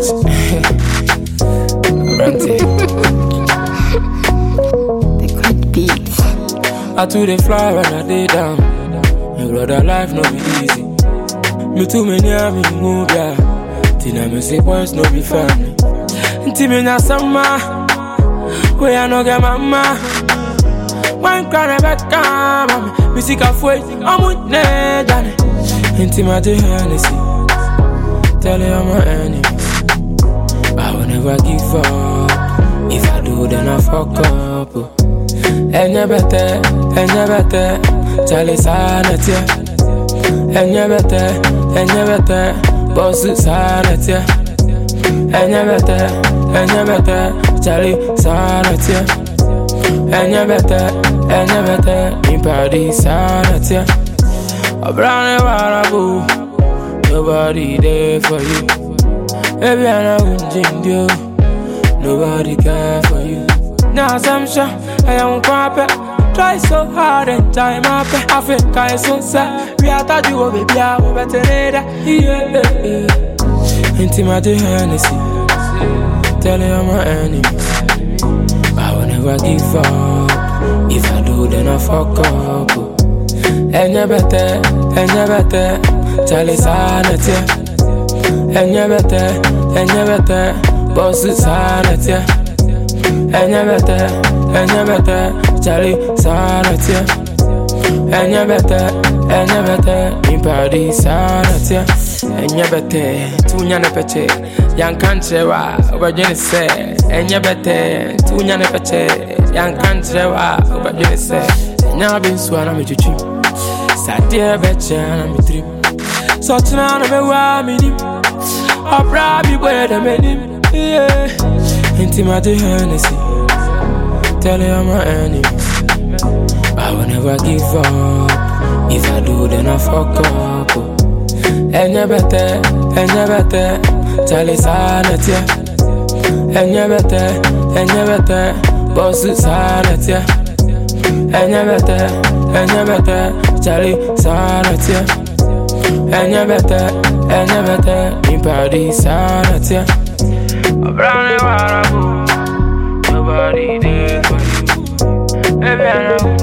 The good beats. I too they fly when I day down. My brother life no be easy. Me too many me move ya. Tina me say boys no be family. Inti me na summer. We I no get mama. One cry back come. Me sick of way. I'm with ne Johnny. Inti my day Hennessy. Tell you I'm my enemies. I will never give up. If I do then I fuck up. Enya bete, Charlie Sanatia. Enya bete, Bossu Sanatia. Enya bete, Charlie Sanatia. Enya bete, Impadi Sanatia. A brown warabu, nobody there for you. Baby, I know you, nobody care for you. Now I'm sure I am crappy. Try so hard and time up. Africa is so sad. We are thought you were baby, I will better later. Yeah. Intimate Hennessy. Tell you I'm my enemies. I will never give up. If I do, then I fuck up. Enya bete, Charlie Sanatia. Enya bete, Bossu Sanatia. Enya bete, Charlie Sanatia. Enya bete, Impadi Sanatia. Enya bete, tunya ne peche. Yang kanchewa, obajene se. Enya bete, tunya ne peche. Yang kanchewa, obajene se. Enya bin swana mi chuchu. Sadia beche na mi trip. Sochna na bewa mi nim. Obra bi boy de menim. Yeah. Intimate Hennessy. Tell you I'm my enemies. I will never give up. If I do, then I fuck up. Enya bete, Charlie Sanatia. Enya bete, Bossu Sanatia. Enya bete, Charlie Sanatia. Enya bete, Impadi Sanatia. A brown warabu, nobody there for you. Baby, I know.